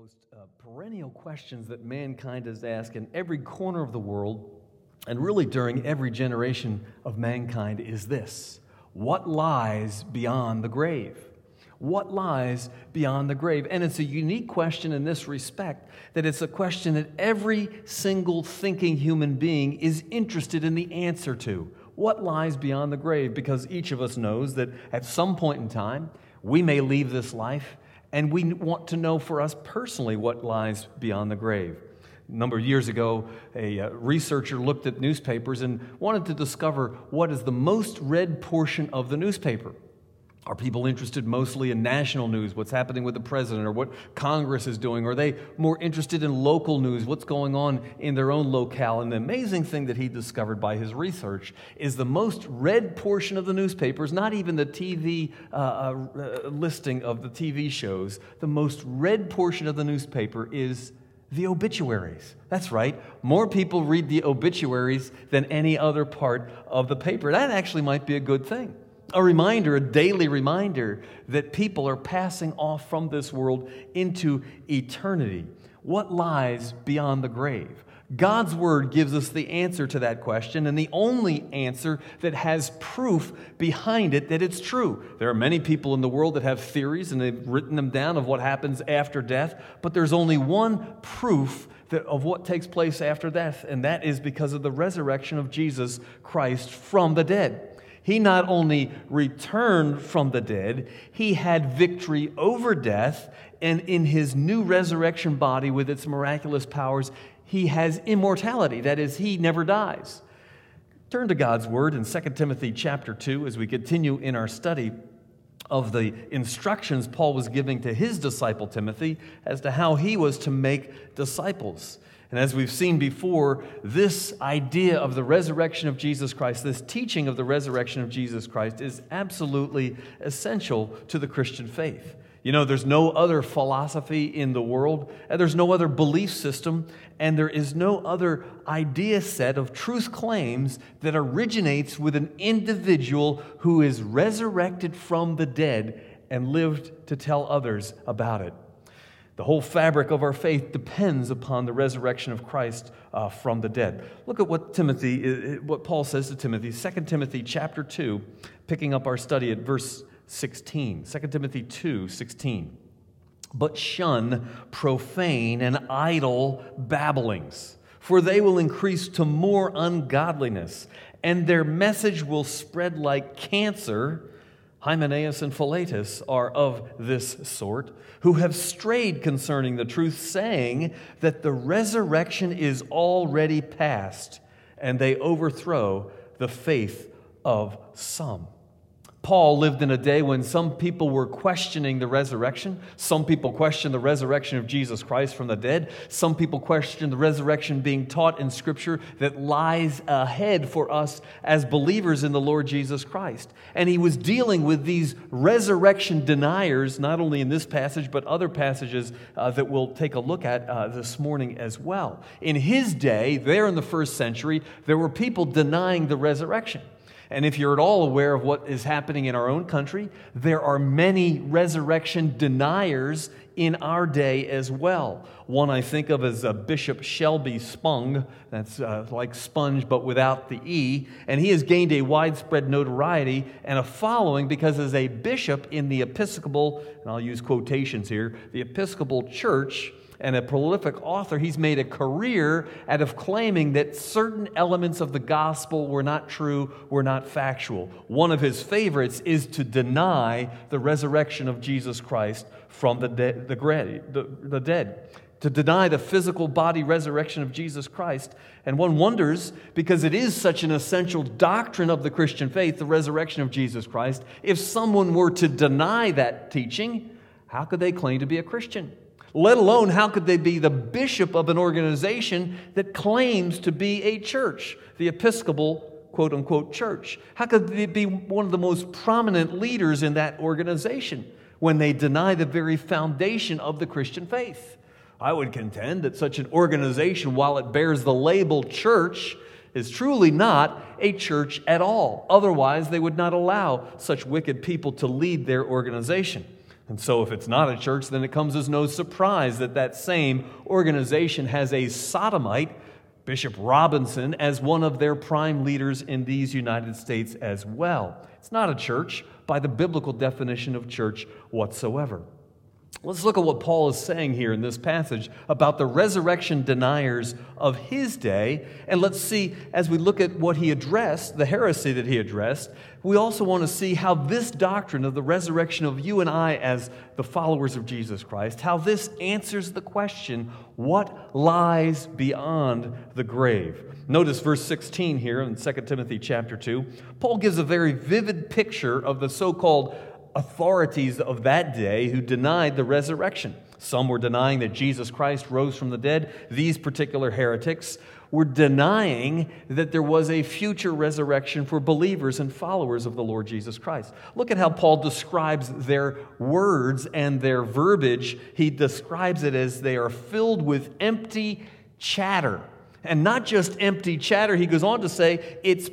most perennial questions that mankind has asked in every corner of the world, and really during every generation of mankind, is this: what lies beyond the grave? What lies beyond the grave? And it's a unique question in this respect, that it's a question that every single thinking human being is interested in the answer to. What lies beyond the grave? Because each of us knows that at some point in time, we may leave this life, and we want to know for us personally what lies beyond the grave. A number of years ago, a researcher looked at newspapers and wanted to discover what is the most read portion of the newspaper. Are people interested mostly in national news, what's happening with the president or what Congress is doing? Are they more interested in local news, what's going on in their own locale? And the amazing thing that he discovered by his research is the most read portion of the newspapers, not even the TV listing of the TV shows, the most read portion of the newspaper is the obituaries. That's right. More people read the obituaries than any other part of the paper. That actually might be a good thing. A reminder, a daily reminder that people are passing off from this world into eternity. What lies beyond the grave? God's Word gives us the answer to that question, and the only answer that has proof behind it that it's true. There are many people in the world that have theories, and they've written them down of what happens after death, but there's only one proof of what takes place after death, and that is because of the resurrection of Jesus Christ from the dead. He not only returned from the dead, he had victory over death, and in his new resurrection body with its miraculous powers, he has immortality. That is, he never dies. Turn to God's Word in 2 Timothy chapter 2 as we continue in our study of the instructions Paul was giving to his disciple Timothy as to how he was to make disciples. And as we've seen before, this idea of the resurrection of Jesus Christ, this teaching of the resurrection of Jesus Christ, is absolutely essential to the Christian faith. You know, there's no other philosophy in the world, and there's no other belief system, and there is no other idea set of truth claims that originates with an individual who is resurrected from the dead and lived to tell others about it. The whole fabric of our faith depends upon the resurrection of Christ from the dead. Look at what Paul says to Timothy, 2 Timothy chapter 2, picking up our study at verse 16. 2 Timothy 2:16. But shun profane and idle babblings, for they will increase to more ungodliness, and their message will spread like cancer. Hymenaeus and Philetus are of this sort, who have strayed concerning the truth, saying that the resurrection is already past, and they overthrow the faith of some. Paul lived in a day when some people were questioning the resurrection. Some people questioned the resurrection of Jesus Christ from the dead. Some people questioned the resurrection being taught in Scripture that lies ahead for us as believers in the Lord Jesus Christ. And he was dealing with these resurrection deniers, not only in this passage, but other passages that we'll take a look at this morning as well. In his day, there in the first century, there were people denying the resurrection. And if you're at all aware of what is happening in our own country, there are many resurrection deniers in our day as well. One I think of as Bishop Shelby Spong, that's like sponge but without the E, and he has gained a widespread notoriety and a following because as a bishop in the Episcopal, and I'll use quotations here, the Episcopal Church, and a prolific author, he's made a career out of claiming that certain elements of the gospel were not true, were not factual. One of his favorites is to deny the resurrection of Jesus Christ from the dead, to deny the physical body resurrection of Jesus Christ. And one wonders, because it is such an essential doctrine of the Christian faith, the resurrection of Jesus Christ, if someone were to deny that teaching, how could they claim to be a Christian? Let alone, how could they be the bishop of an organization that claims to be a church, the Episcopal, quote-unquote, church? How could they be one of the most prominent leaders in that organization when they deny the very foundation of the Christian faith? I would contend that such an organization, while it bears the label church, is truly not a church at all. Otherwise, they would not allow such wicked people to lead their organization. And so if it's not a church, then it comes as no surprise that that same organization has a sodomite, Bishop Robinson, as one of their prime leaders in these United States as well. It's not a church by the biblical definition of church whatsoever. Let's look at what Paul is saying here in this passage about the resurrection deniers of his day. And let's see, as we look at what he addressed, the heresy that he addressed, we also want to see how this doctrine of the resurrection of you and I as the followers of Jesus Christ, how this answers the question, what lies beyond the grave? Notice verse 16 here in 2 Timothy chapter 2. Paul gives a very vivid picture of the so-called authorities of that day who denied the resurrection. Some were denying that Jesus Christ rose from the dead. These particular heretics were denying that there was a future resurrection for believers and followers of the Lord Jesus Christ. Look at how Paul describes their words and their verbiage. He describes it as they are filled with empty chatter. And not just empty chatter, he goes on to say it's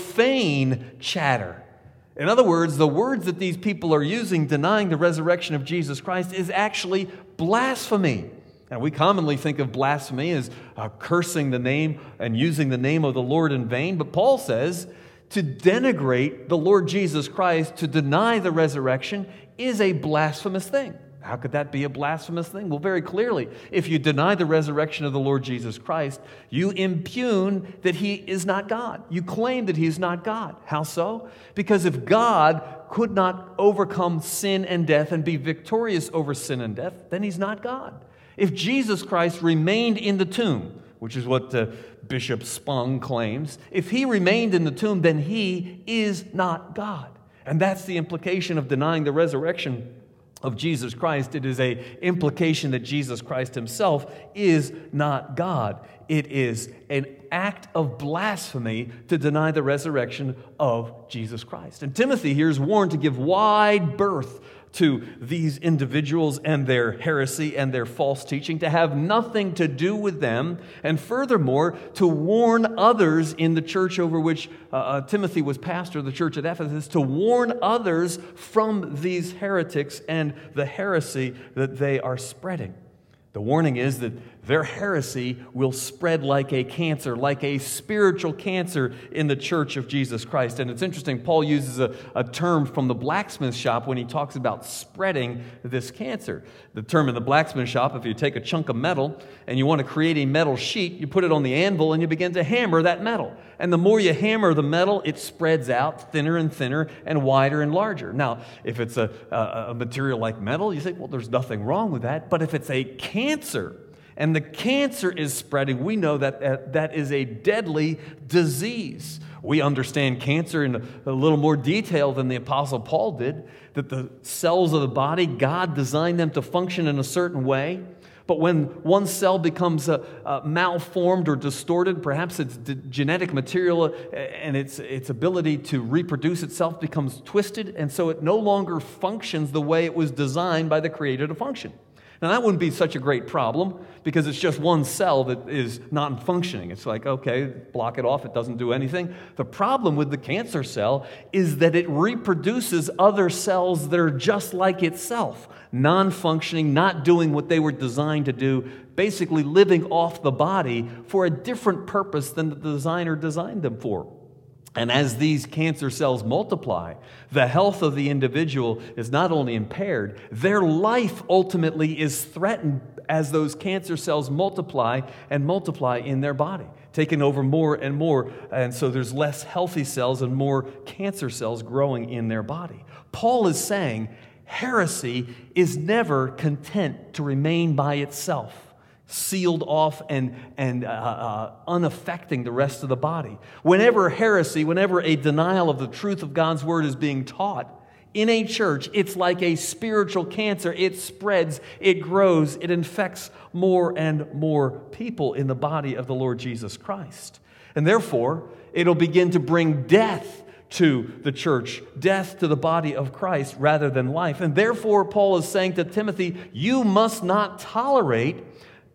profane chatter. In other words, the words that these people are using denying the resurrection of Jesus Christ is actually blasphemy. And we commonly think of blasphemy as cursing the name and using the name of the Lord in vain. But Paul says to denigrate the Lord Jesus Christ, to deny the resurrection, is a blasphemous thing. How could that be a blasphemous thing? Well, very clearly, if you deny the resurrection of the Lord Jesus Christ, you impugn that he is not God. You claim that he is not God. How so? Because if God could not overcome sin and death and be victorious over sin and death, then he's not God. If Jesus Christ remained in the tomb, which is what Bishop Spong claims, if he remained in the tomb, then he is not God. And that's the implication of denying the resurrection of Jesus Christ. It is an implication that Jesus Christ himself is not God. It is an act of blasphemy to deny the resurrection of Jesus Christ. And Timothy here is warned to give wide berth to these individuals and their heresy and their false teaching, to have nothing to do with them, and furthermore, to warn others in the church over which Timothy was pastor, the church at Ephesus, to warn others from these heretics and the heresy that they are spreading. The warning is that their heresy will spread like a cancer, like a spiritual cancer in the church of Jesus Christ. And it's interesting, Paul uses a term from the blacksmith shop when he talks about spreading this cancer. The term in the blacksmith shop, if you take a chunk of metal and you want to create a metal sheet, you put it on the anvil and you begin to hammer that metal. And the more you hammer the metal, it spreads out thinner and thinner and wider and larger. Now, if it's a material like metal, you say, well, there's nothing wrong with that. But if it's a cancer, and the cancer is spreading, we know that that is a deadly disease. We understand cancer in a little more detail than the Apostle Paul did, that the cells of the body, God designed them to function in a certain way. But when one cell becomes malformed or distorted, perhaps its genetic material and its ability to reproduce itself becomes twisted, and so it no longer functions the way it was designed by the Creator to function. Now, that wouldn't be such a great problem because it's just one cell that is not functioning. It's like, okay, block it off, it doesn't do anything. The problem with the cancer cell is that it reproduces other cells that are just like itself, non-functioning, not doing what they were designed to do, basically living off the body for a different purpose than the designer designed them for. And as these cancer cells multiply, the health of the individual is not only impaired, their life ultimately is threatened as those cancer cells multiply and multiply in their body, taking over more and more. And so there's less healthy cells and more cancer cells growing in their body. Paul is saying heresy is never content to remain by itself, sealed off and unaffecting the rest of the body. Whenever heresy, whenever a denial of the truth of God's word is being taught in a church, it's like a spiritual cancer. It spreads, it grows, it infects more and more people in the body of the Lord Jesus Christ. And therefore, it'll begin to bring death to the church, death to the body of Christ rather than life. And therefore, Paul is saying to Timothy, you must not tolerate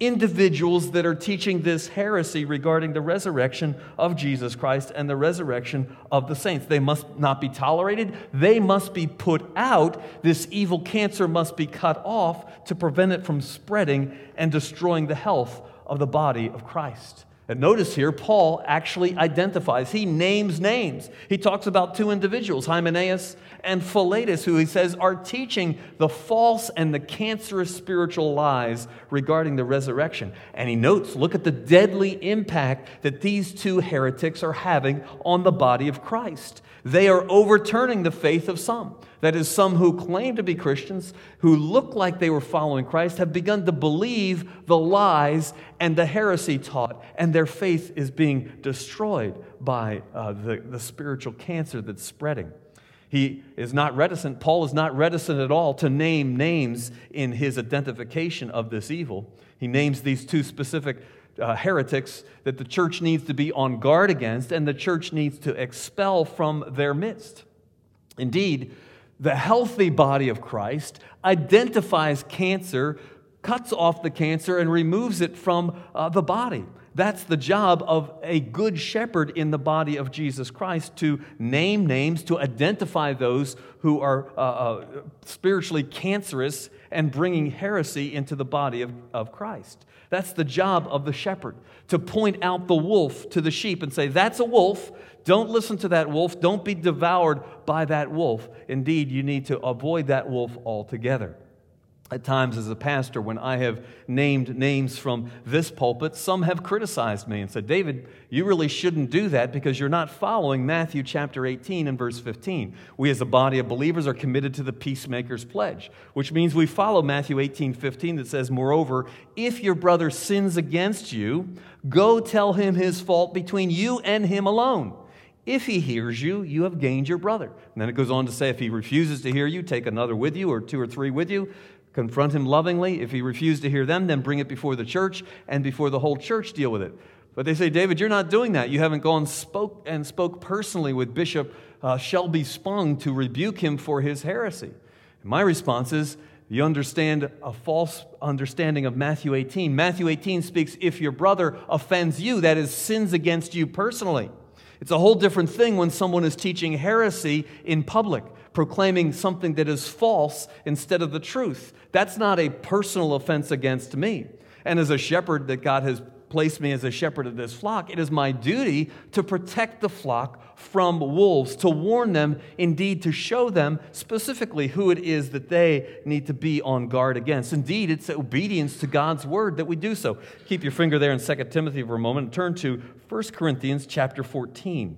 individuals that are teaching this heresy regarding the resurrection of Jesus Christ and the resurrection of the saints. They must not be tolerated. They must be put out. This evil cancer must be cut off to prevent it from spreading and destroying the health of the body of Christ. And notice here, Paul actually identifies. He names names. He talks about two individuals, Hymenaeus and Philetus, who he says are teaching the false and the cancerous spiritual lies regarding the resurrection. And he notes, look at the deadly impact that these two heretics are having on the body of Christ. They are overturning the faith of some. That is, some who claim to be Christians, who look like they were following Christ, have begun to believe the lies and the heresy taught, and their faith is being destroyed by the spiritual cancer that's spreading. He is not reticent, Paul is not reticent at all to name names in his identification of this evil. He names these two specific heretics that the church needs to be on guard against and the church needs to expel from their midst. Indeed, the healthy body of Christ identifies cancer, cuts off the cancer, and removes it from the body. That's the job of a good shepherd in the body of Jesus Christ, to name names, to identify those who are spiritually cancerous and bringing heresy into the body of Christ. That's the job of the shepherd, to point out the wolf to the sheep and say, that's a wolf. Don't listen to that wolf. Don't be devoured by that wolf. Indeed, you need to avoid that wolf altogether. At times as a pastor, when I have named names from this pulpit, some have criticized me and said, David, you really shouldn't do that because you're not following Matthew chapter 18 and verse 15. We as a body of believers are committed to the peacemaker's pledge, which means we follow Matthew 18:15 that says, moreover, if your brother sins against you, go tell him his fault between you and him alone. If he hears you, you have gained your brother. And then it goes on to say, if he refuses to hear you, take another with you or two or three with you. Confront him lovingly. If he refuses to hear them, then bring it before the church, and before the whole church deal with it. But they say, David, you're not doing that. You haven't gone spoke personally with Bishop Shelby Spong to rebuke him for his heresy. And my response is, you understand a false understanding of Matthew 18. Matthew 18 speaks, if your brother offends you, that is, sins against you personally. It's a whole different thing when someone is teaching heresy in public, proclaiming something that is false instead of the truth. That's not a personal offense against me. And as a shepherd that God has placed me as a shepherd of this flock, it is my duty to protect the flock from wolves, to warn them, indeed to show them specifically who it is that they need to be on guard against. Indeed, it's obedience to God's word that we do so. Keep your finger there in 2 Timothy for a moment and turn to 1 Corinthians chapter 14.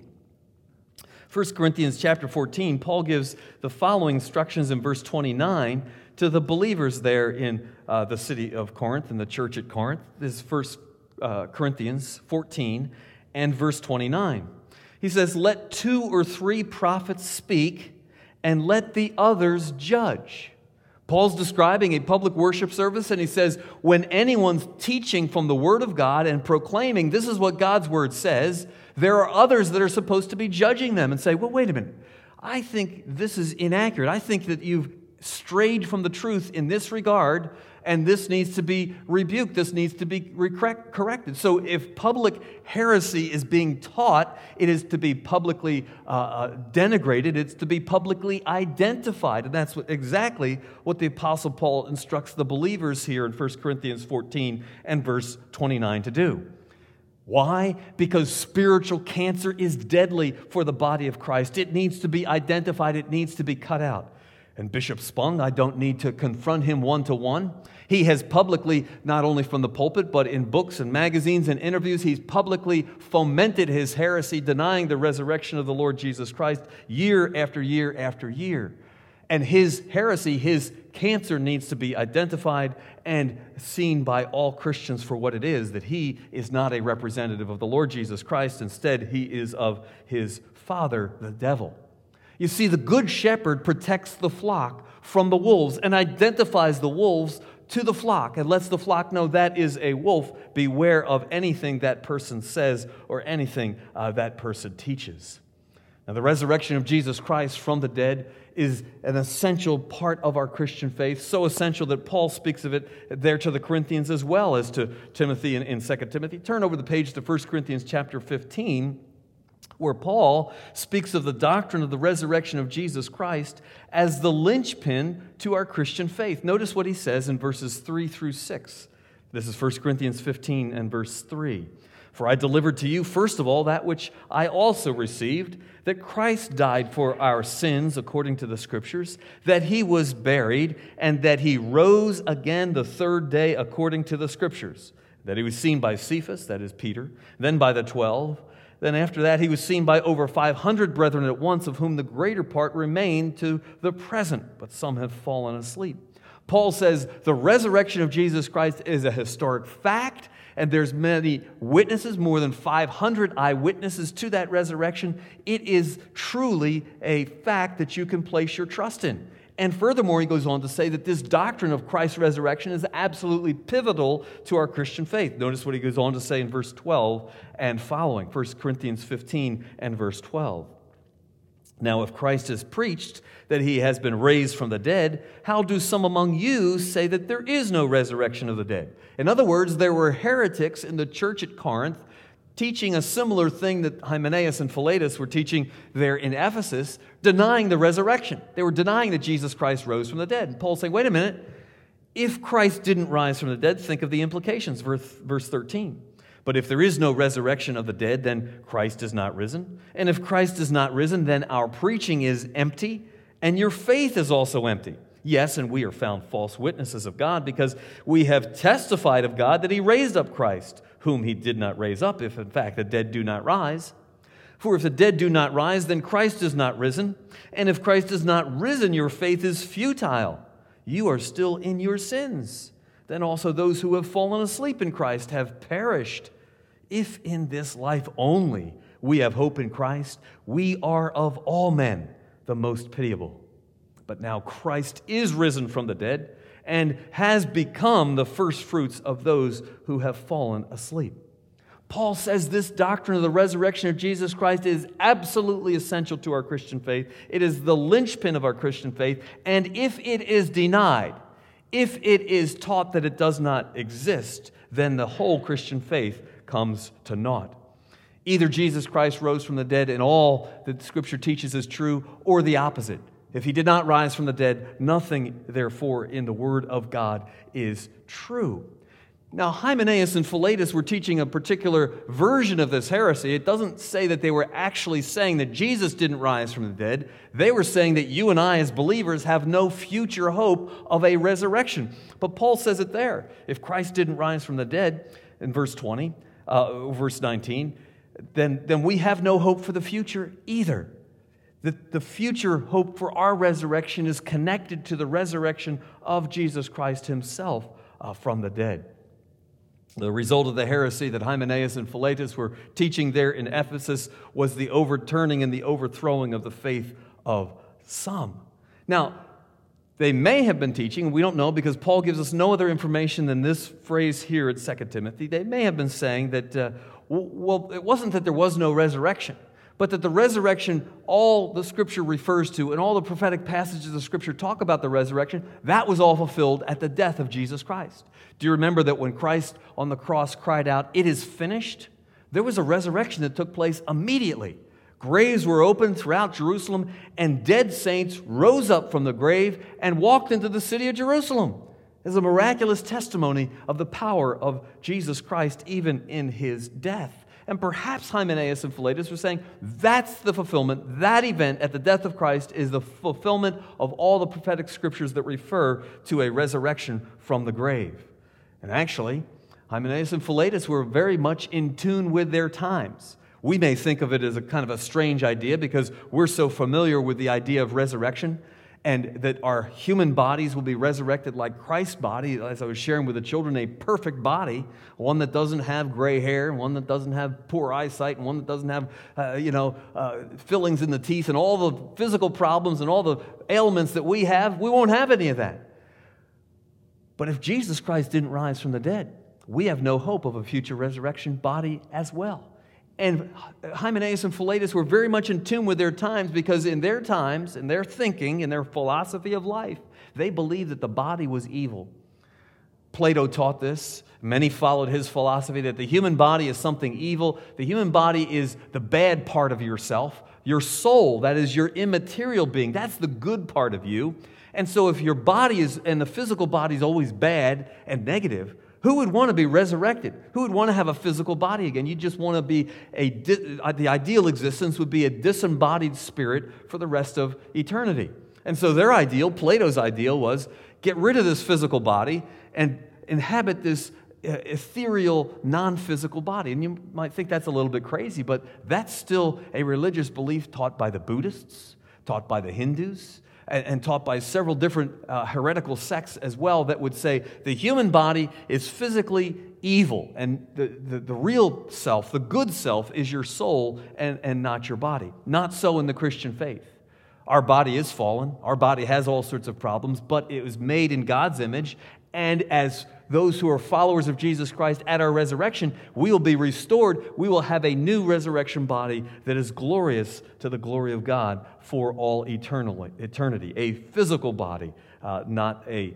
1 Corinthians chapter 14, Paul gives the following instructions in verse 29 to the believers there in the city of Corinth, in the church at Corinth. This is 1 Corinthians 14 and verse 29. He says, let 2 or 3 prophets speak, and let the others judge. Paul's describing a public worship service, and he says, when anyone's teaching from the Word of God and proclaiming this is what God's Word says, there are others that are supposed to be judging them and say, well, wait a minute. I think this is inaccurate. I think that you've strayed from the truth in this regard, and this needs to be rebuked. This needs to be corrected. So if public heresy is being taught, it is to be publicly denigrated. It's to be publicly identified. And that's exactly what the Apostle Paul instructs the believers here in 1 Corinthians 14 and verse 29 to do. Why? Because spiritual cancer is deadly for the body of Christ. It needs to be identified. It needs to be cut out. And Bishop Spong, I don't need to confront him one-to-one. He has publicly, not only from the pulpit, but in books and magazines and interviews, he's publicly fomented his heresy, denying the resurrection of the Lord Jesus Christ year after year after year. And his heresy, his cancer needs to be identified and seen by all Christians for what it is, that he is not a representative of the Lord Jesus Christ. Instead, he is of his father, the devil. You see, the good shepherd protects the flock from the wolves and identifies the wolves to the flock and lets the flock know that is a wolf. Beware of anything that person says or anything that person teaches. Now, the resurrection of Jesus Christ from the dead is an essential part of our Christian faith, so essential that Paul speaks of it there to the Corinthians as well as to Timothy in 2 Timothy. Turn over the page to 1 Corinthians chapter 15, where Paul speaks of the doctrine of the resurrection of Jesus Christ as the linchpin to our Christian faith. Notice what he says in verses 3 through 6. This is 1 Corinthians 15 and verse 3. For I delivered to you, first of all, that which I also received, that Christ died for our sins according to the Scriptures, that he was buried, and that he rose again the third day according to the Scriptures, that he was seen by Cephas, that is Peter, then by the 12. Then after that he was seen by over 500 brethren at once, of whom the greater part remain to the present, but some have fallen asleep. Paul says the resurrection of Jesus Christ is a historic fact, and there's many witnesses, more than 500 eyewitnesses to that resurrection. It is truly a fact that you can place your trust in. And furthermore, he goes on to say that this doctrine of Christ's resurrection is absolutely pivotal to our Christian faith. Notice what he goes on to say in verse 12 and following, 1 Corinthians 15 and verse 12. Now, if Christ is preached that he has been raised from the dead, how do some among you say that there is no resurrection of the dead? In other words, there were heretics in the church at Corinth teaching a similar thing that Hymenaeus and Philetus were teaching there in Ephesus, denying the resurrection. They were denying that Jesus Christ rose from the dead. And Paul's saying, wait a minute, if Christ didn't rise from the dead, think of the implications, verse 13. But if there is no resurrection of the dead, then Christ is not risen. And if Christ is not risen, then our preaching is empty, and your faith is also empty. Yes, and we are found false witnesses of God, because we have testified of God that he raised up Christ, whom he did not raise up, if in fact the dead do not rise. For if the dead do not rise, then Christ is not risen. And if Christ is not risen, your faith is futile. You are still in your sins. Then also those who have fallen asleep in Christ have perished. If in this life only we have hope in Christ, we are of all men the most pitiable. But now Christ is risen from the dead and has become the first fruits of those who have fallen asleep. Paul says this doctrine of the resurrection of Jesus Christ is absolutely essential to our Christian faith. It is the linchpin of our Christian faith. And if it is denied, if it is taught that it does not exist, then the whole Christian faith comes to naught. Either Jesus Christ rose from the dead and all that Scripture teaches is true, or the opposite. If he did not rise from the dead, nothing, therefore, in the Word of God is true. Now, Hymenaeus and Philetus were teaching a particular version of this heresy. It doesn't say that they were actually saying that Jesus didn't rise from the dead. They were saying that you and I, as believers, have no future hope of a resurrection. But Paul says it there. If Christ didn't rise from the dead, in verse 19, then we have no hope for the future either. The future hope for our resurrection is connected to the resurrection of Jesus Christ himself from the dead. The result of the heresy that Hymenaeus and Philetus were teaching there in Ephesus was the overturning and the overthrowing of the faith of some. Now, they may have been teaching, we don't know because Paul gives us no other information than this phrase here at 2 Timothy. They may have been saying that, it wasn't that there was no resurrection, but that the resurrection, all the Scripture refers to and all the prophetic passages of Scripture talk about the resurrection, that was all fulfilled at the death of Jesus Christ. Do you remember that when Christ on the cross cried out, "It is finished"? There was a resurrection that took place immediately. Graves were opened throughout Jerusalem, and dead saints rose up from the grave and walked into the city of Jerusalem. It's a miraculous testimony of the power of Jesus Christ even in his death. And perhaps Hymenaeus and Philetus were saying that's the fulfillment, that event at the death of Christ is the fulfillment of all the prophetic scriptures that refer to a resurrection from the grave. And actually, Hymenaeus and Philetus were very much in tune with their times. We may think of it as a kind of a strange idea because we're so familiar with the idea of resurrection and that our human bodies will be resurrected like Christ's body, as I was sharing with the children, a perfect body, one that doesn't have gray hair, one that doesn't have poor eyesight, and one that doesn't have, fillings in the teeth, and all the physical problems and all the ailments that we have. We won't have any of that. But if Jesus Christ didn't rise from the dead, we have no hope of a future resurrection body as well. And Hymenaeus and Philetus were very much in tune with their times, because in their times, in their thinking, in their philosophy of life, they believed that the body was evil. Plato taught this. Many followed his philosophy that the human body is something evil. The human body is the bad part of yourself. Your soul, that is your immaterial being, that's the good part of you. And so if your body is, and the physical body is always bad and negative, who would want to be resurrected? Who would want to have a physical body again? You just want to be the ideal existence would be a disembodied spirit for the rest of eternity. And so their ideal, Plato's ideal, was get rid of this physical body and inhabit this ethereal, non-physical body. And you might think that's a little bit crazy, but that's still a religious belief taught by the Buddhists, taught by the Hindus, and taught by several different heretical sects as well, that would say the human body is physically evil, and the real self, the good self, is your soul and not your body. Not so in the Christian faith. Our body is fallen. Our body has all sorts of problems, but it was made in God's image, and as those who are followers of Jesus Christ at our resurrection, we will be restored. We will have a new resurrection body that is glorious to the glory of God for all eternity. A physical body, not a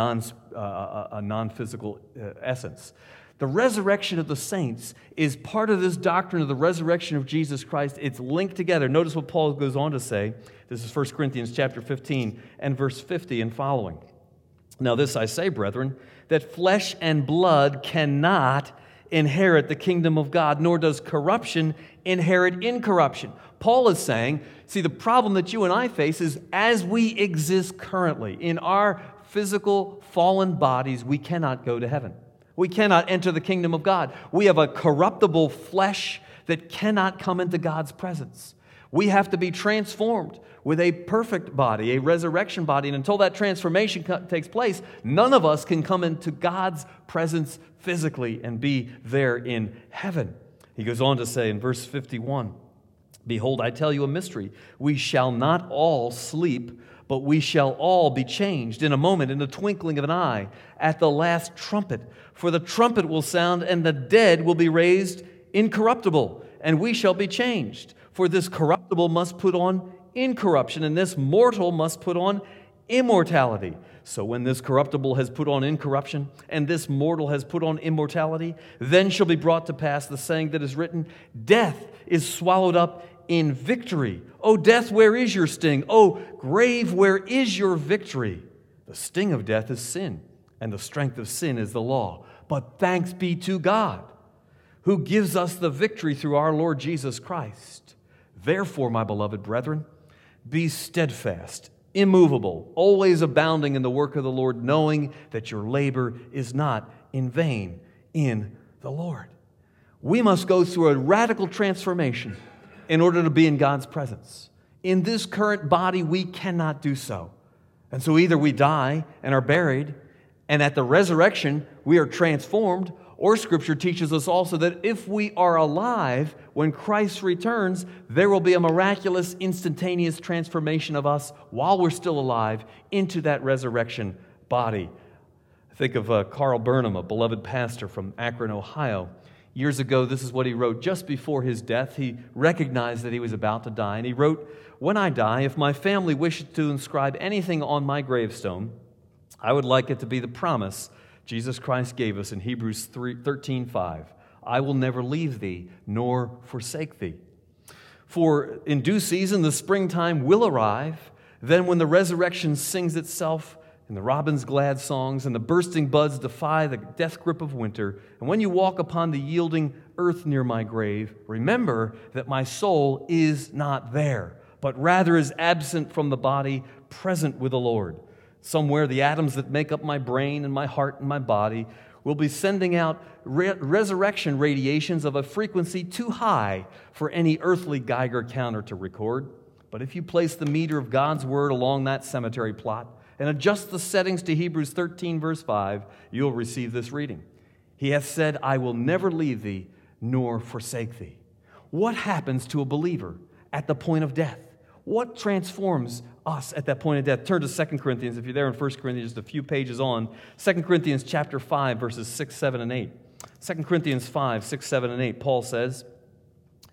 non-physical essence. The resurrection of the saints is part of this doctrine of the resurrection of Jesus Christ. It's linked together. Notice what Paul goes on to say. This is 1 Corinthians chapter 15 and verse 50 and following. Now this I say, brethren, that flesh and blood cannot inherit the kingdom of God, nor does corruption inherit incorruption. Paul is saying, see, the problem that you and I face is as we exist currently, in our physical fallen bodies, we cannot go to heaven. We cannot enter the kingdom of God. We have a corruptible flesh that cannot come into God's presence. We have to be transformed with a perfect body, a resurrection body. And until that transformation takes place, none of us can come into God's presence physically and be there in heaven. He goes on to say in verse 51, behold, I tell you a mystery. We shall not all sleep, but we shall all be changed in a moment, in the twinkling of an eye, at the last trumpet. For the trumpet will sound, and the dead will be raised incorruptible, and we shall be changed. For this corruptible must put on incorruption, and this mortal must put on immortality. So when this corruptible has put on incorruption, and this mortal has put on immortality, then shall be brought to pass the saying that is written, death is swallowed up in victory. O death, where is your sting? O grave, where is your victory? The sting of death is sin, and the strength of sin is the law. But thanks be to God, who gives us the victory through our Lord Jesus Christ. Therefore, my beloved brethren, be steadfast, immovable, always abounding in the work of the Lord, knowing that your labor is not in vain in the Lord. We must go through a radical transformation in order to be in God's presence. In this current body, we cannot do so. And so either we die and are buried, and at the resurrection, we are transformed, or Scripture teaches us also that if we are alive when Christ returns, there will be a miraculous, instantaneous transformation of us while we're still alive into that resurrection body. Think of Carl Burnham, a beloved pastor from Akron, Ohio. Years ago, this is what he wrote. Just before his death, he recognized that he was about to die, and he wrote, when I die, if my family wishes to inscribe anything on my gravestone, I would like it to be the promise Jesus Christ gave us in Hebrews 13:5. I will never leave thee nor forsake thee. For in due season the springtime will arrive. Then when the resurrection sings itself and the robin's glad songs and the bursting buds defy the death grip of winter, and when you walk upon the yielding earth near my grave, remember that my soul is not there, but rather is absent from the body, present with the Lord. Somewhere the atoms that make up my brain and my heart and my body will be sending out resurrection radiations of a frequency too high for any earthly Geiger counter to record. But if you place the meter of God's word along that cemetery plot and adjust the settings to Hebrews 13, verse 5, you'll receive this reading. He hath said, I will never leave thee nor forsake thee. What happens to a believer at the point of death? What transforms us at that point of death? Turn to 2 Corinthians. If you're there in 1 Corinthians, just a few pages on. 2 Corinthians chapter 5, verses 6, 7, and 8. 2 Corinthians 5, 6, 7, and 8, Paul says,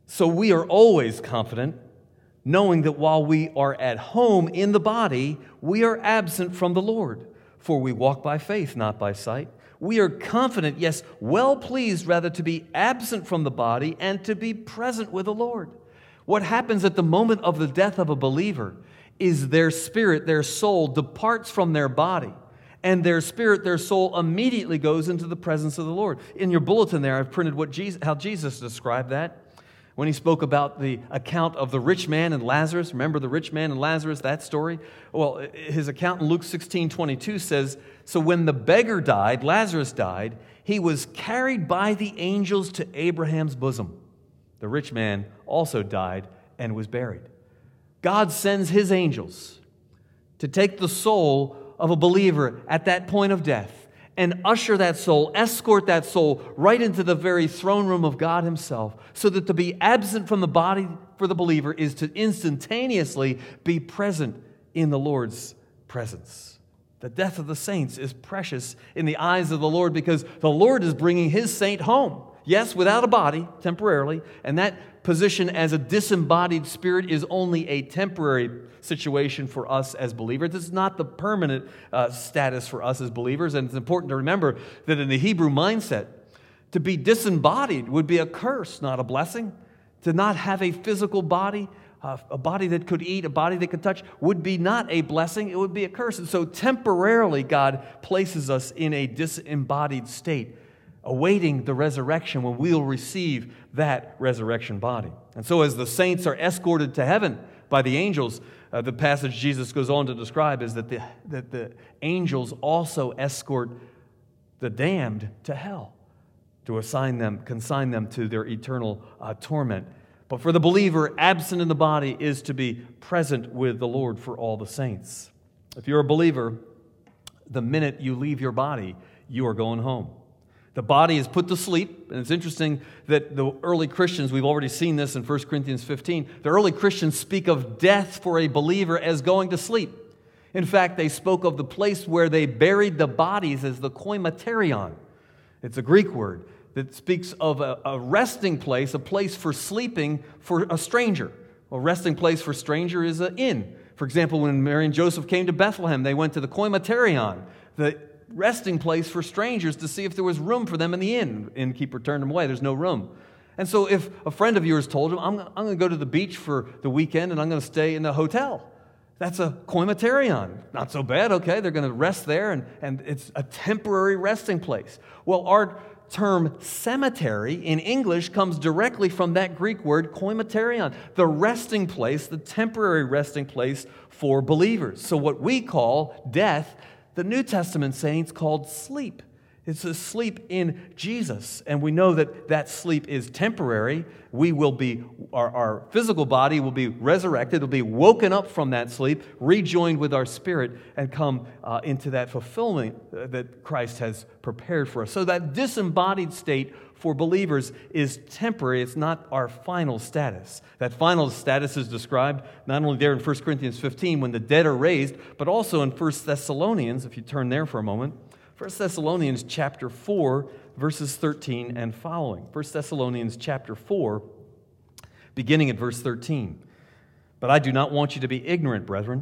So we are always confident, knowing that while we are at home in the body, we are absent from the Lord. For we walk by faith, not by sight. We are confident, yes, well pleased rather to be absent from the body and to be present with the Lord. What happens at the moment of the death of a believer is their spirit, their soul, departs from their body. And their spirit, their soul immediately goes into the presence of the Lord. In your bulletin there, I've printed how Jesus described that when he spoke about the account of the rich man and Lazarus. Remember the rich man and Lazarus, that story? Well, his account in Luke 16:22 says, so when the beggar died, Lazarus died, he was carried by the angels to Abraham's bosom. The rich man also died and was buried. God sends his angels to take the soul of a believer at that point of death and usher that soul, escort that soul right into the very throne room of God himself, so that to be absent from the body for the believer is to instantaneously be present in the Lord's presence. The death of the saints is precious in the eyes of the Lord because the Lord is bringing his saint home. Yes, without a body, temporarily, and that position as a disembodied spirit is only a temporary situation for us as believers. This is not the permanent status for us as believers, and it's important to remember that in the Hebrew mindset, to be disembodied would be a curse, not a blessing. To not have a physical body, a body that could eat, a body that could touch, would be not a blessing, it would be a curse. And so temporarily God places us in a disembodied state, awaiting the resurrection when we'll receive that resurrection body. And so as the saints are escorted to heaven by the angels, the passage Jesus goes on to describe is that the angels also escort the damned to hell to consign them to their eternal torment. But for the believer, absent in the body is to be present with the Lord for all the saints. If you're a believer, the minute you leave your body, you are going home. The body is put to sleep, and it's interesting that the early Christians, we've already seen this in 1 Corinthians 15, the early Christians speak of death for a believer as going to sleep. In fact, they spoke of the place where they buried the bodies as the koimaterion. It's a Greek word that speaks of a resting place, a place for sleeping for a stranger. A resting place for a stranger is an inn. For example, when Mary and Joseph came to Bethlehem, they went to the koimaterion, the resting place for strangers, to see if there was room for them in the inn. Innkeeper turned them away. There's no room. And so if a friend of yours told him, I'm going to go to the beach for the weekend and I'm going to stay in a hotel, that's a koimaterion. Not so bad, okay, they're going to rest there, and it's a temporary resting place. Well, our term cemetery in English comes directly from that Greek word koimaterion, the resting place, the temporary resting place for believers. So what we call death, the New Testament saints called sleep. It's a sleep in Jesus, and we know that that sleep is temporary. We will be, our physical body will be resurrected, it'll be woken up from that sleep, rejoined with our spirit, and come into that fulfillment that Christ has prepared for us. So that disembodied state for believers is temporary. It's not our final status. That final status is described not only there in 1 Corinthians 15 when the dead are raised, but also in 1 Thessalonians, if you turn there for a moment. 1 Thessalonians chapter 4, verses 13 and following. 1 Thessalonians chapter 4, beginning at verse 13. But I do not want you to be ignorant, brethren,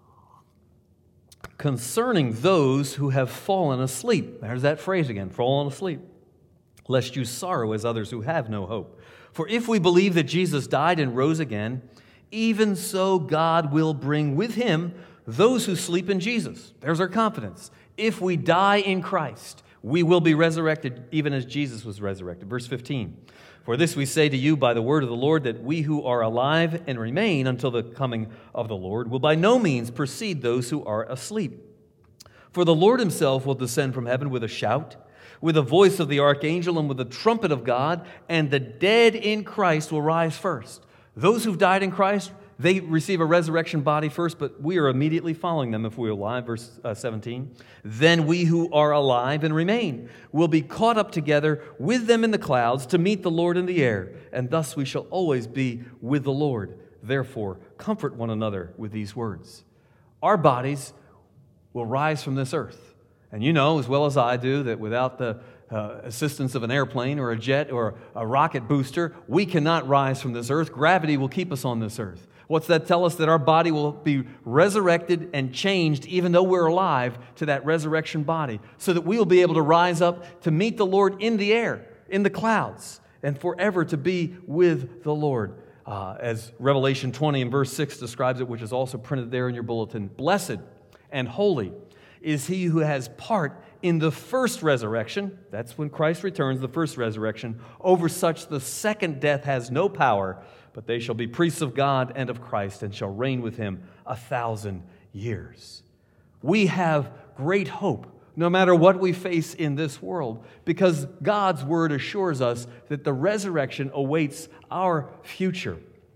concerning those who have fallen asleep. There's that phrase again, fallen asleep. Lest you sorrow as others who have no hope. For if we believe that Jesus died and rose again, even so God will bring with him those who sleep in Jesus. There's our confidence. If we die in Christ, we will be resurrected even as Jesus was resurrected. Verse 15. For this we say to you by the word of the Lord, that we who are alive and remain until the coming of the Lord will by no means precede those who are asleep. For the Lord himself will descend from heaven with a shout, with the voice of the archangel, and with the trumpet of God, and the dead in Christ will rise first. Those who've died in Christ, they receive a resurrection body first, but we are immediately following them if we are alive. Verse 17. Then we who are alive and remain will be caught up together with them in the clouds to meet the Lord in the air, and thus we shall always be with the Lord. Therefore, comfort one another with these words. Our bodies will rise from this earth. And you know as well as I do that without the assistance of an airplane or a jet or a rocket booster, we cannot rise from this earth. Gravity will keep us on this earth. What's that tell us? That our body will be resurrected and changed, even though we're alive, to that resurrection body, so that we will be able to rise up to meet the Lord in the air, in the clouds, and forever to be with the Lord. As Revelation 20 and verse 6 describes it, which is also printed there in your bulletin, blessed and holy is he who has part in the first resurrection. That's when Christ returns, the first resurrection. Over such the second death has no power, but they shall be priests of God and of Christ, and shall reign with him 1,000 years. We have great hope, no matter what we face in this world, because God's word assures us that the resurrection awaits our future.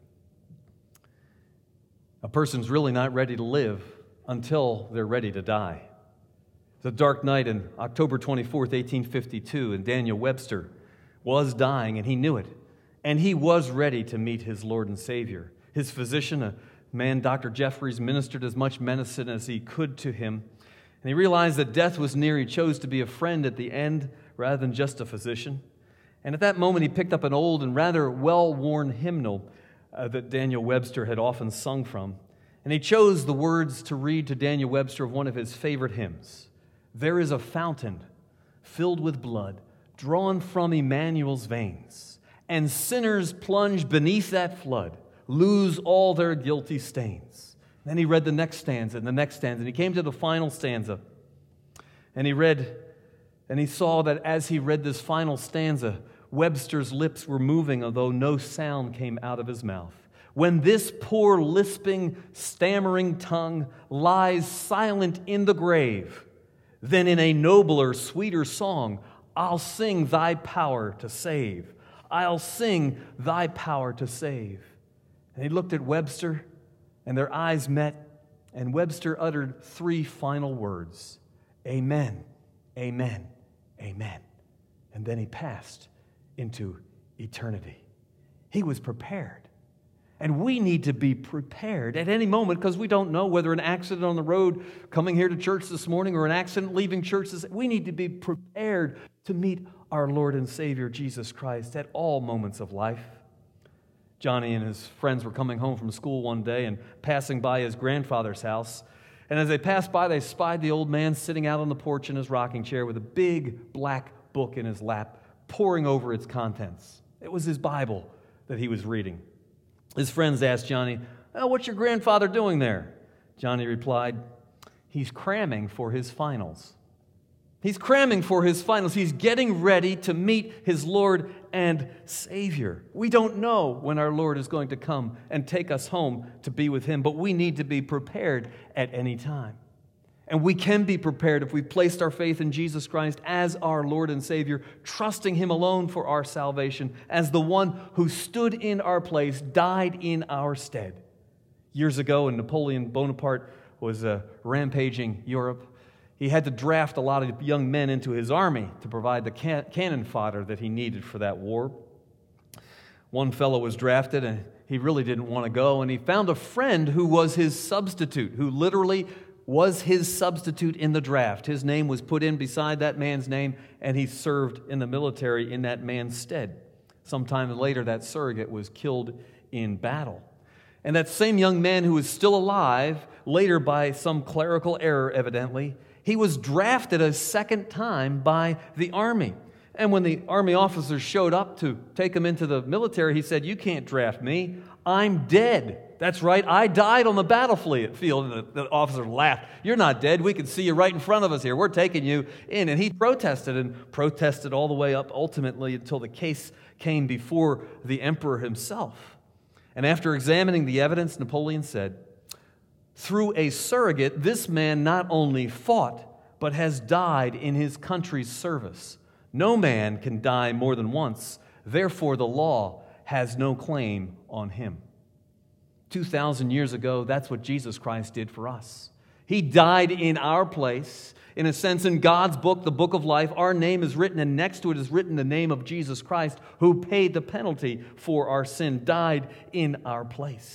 A person's really not ready to live until they're ready to die. The dark night in October 24th, 1852, and Daniel Webster was dying, and he knew it. And he was ready to meet his Lord and Savior. His physician, a man, Dr. Jeffries, ministered as much medicine as he could to him. And he realized that death was near. He chose to be a friend at the end rather than just a physician. And at that moment, he picked up an old and rather well-worn hymnal that Daniel Webster had often sung from. And he chose the words to read to Daniel Webster of one of his favorite hymns. There is a fountain filled with blood drawn from Emmanuel's veins, and sinners plunge beneath that flood, lose all their guilty stains. Then he read the next stanza and the next stanza, and he came to the final stanza. And he read, and he saw that as he read this final stanza, Webster's lips were moving, although no sound came out of his mouth. When this poor, lisping, stammering tongue lies silent in the grave, then in a nobler, sweeter song, I'll sing thy power to save. I'll sing thy power to save. And he looked at Webster, and their eyes met, and Webster uttered three final words: Amen, amen, amen. And then he passed into eternity. He was prepared. And we need to be prepared at any moment, because we don't know whether an accident on the road coming here to church this morning or an accident leaving church we need to be prepared to meet our Lord and Savior Jesus Christ at all moments of life. Johnny and his friends were coming home from school one day and passing by his grandfather's house. And as they passed by, they spied the old man sitting out on the porch in his rocking chair with a big black book in his lap, poring over its contents. It was his Bible that he was reading. His friends asked Johnny, "Oh, what's your grandfather doing there?" Johnny replied, "He's cramming for his finals." He's cramming for his finals. He's getting ready to meet his Lord and Savior. We don't know when our Lord is going to come and take us home to be with him, but we need to be prepared at any time. And we can be prepared if we've placed our faith in Jesus Christ as our Lord and Savior, trusting him alone for our salvation, as the one who stood in our place, died in our stead. Years ago, when Napoleon Bonaparte was rampaging Europe, he had to draft a lot of young men into his army to provide the cannon fodder that he needed for that war. One fellow was drafted, and he really didn't want to go, and he found a friend who was his substitute, who literally was his substitute in the draft. His name was put in beside that man's name, and he served in the military in that man's stead. Sometime later, that surrogate was killed in battle. And that same young man who was still alive, later by some clerical error evidently, he was drafted a second time by the army. And when the army officers showed up to take him into the military, he said, "You can't draft me. I'm dead." "That's right, I died on the battlefield." And the officer laughed. "You're not dead. We can see you right in front of us here. We're taking you in." And he protested all the way up, ultimately, until the case came before the emperor himself. And after examining the evidence, Napoleon said, "Through a surrogate, this man not only fought, but has died in his country's service. No man can die more than once. Therefore, the law has no claim on him." 2,000 years ago, that's what Jesus Christ did for us. He died in our place. In a sense, in God's book, the book of life, our name is written, and next to it is written the name of Jesus Christ, who paid the penalty for our sin, died in our place.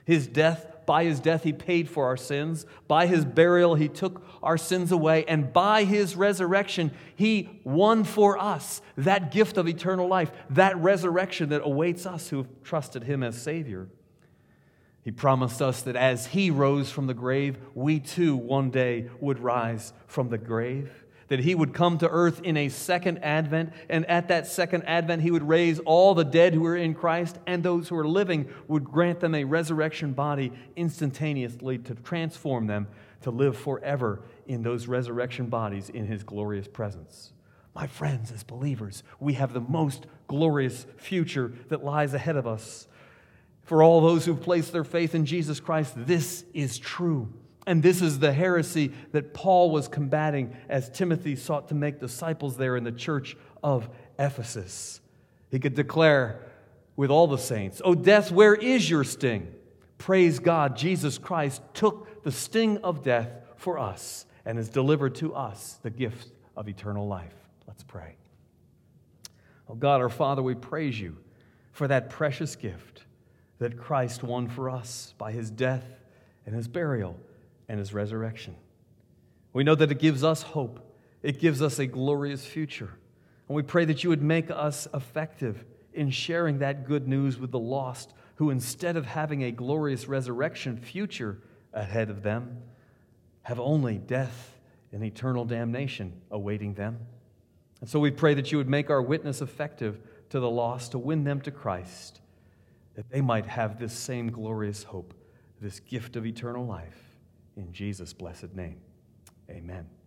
By his death, he paid for our sins. By his burial, he took our sins away. And by his resurrection, he won for us that gift of eternal life, that resurrection that awaits us who have trusted him as Savior. He promised us that as he rose from the grave, we too one day would rise from the grave. That he would come to earth in a second advent, and at that second advent he would raise all the dead who are in Christ, and those who are living would grant them a resurrection body instantaneously to transform them to live forever in those resurrection bodies in his glorious presence. My friends, as believers, we have the most glorious future that lies ahead of us. For all those who've placed their faith in Jesus Christ, this is true. And this is the heresy that Paul was combating as Timothy sought to make disciples there in the church of Ephesus. He could declare with all the saints, "O death, where is your sting?" Praise God, Jesus Christ took the sting of death for us and has delivered to us the gift of eternal life. Let's pray. Oh God, our Father, we praise you for that precious gift that Christ won for us by his death and his burial and his resurrection. We know that it gives us hope. It gives us a glorious future. And we pray that you would make us effective in sharing that good news with the lost who, instead of having a glorious resurrection future ahead of them, have only death and eternal damnation awaiting them. And so we pray that you would make our witness effective to the lost, to win them to Christ, that they might have this same glorious hope, this gift of eternal life. In Jesus' blessed name, amen.